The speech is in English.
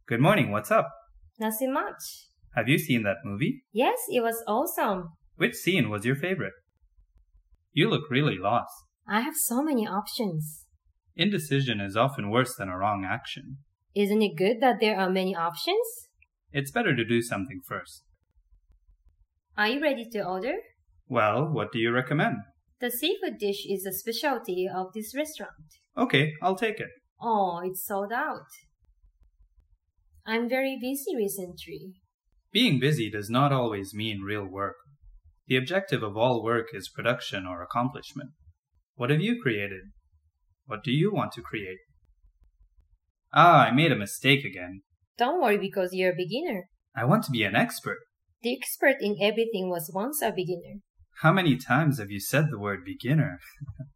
Good morning, what's up? Nothing much. Have you seen that movie? Yes, it was awesome. Which scene was your favorite? You look really lost. I have so many options. Indecision is often worse than a wrong action. Isn't it good that there are many options? It's better to do something first. Are you ready to order? Well, what do you recommend? The seafood dish is a specialty of this restaurant. Okay, I'll take it. Oh, it's sold out. I'm very busy recently. Being busy does not always mean real work. The objective of all work is production or accomplishment. What have you created? What do you want to create? I made a mistake again. Don't worry because you're a beginner. I want to be an expert. The expert in everything was once a beginner. How many times have you said the word beginner?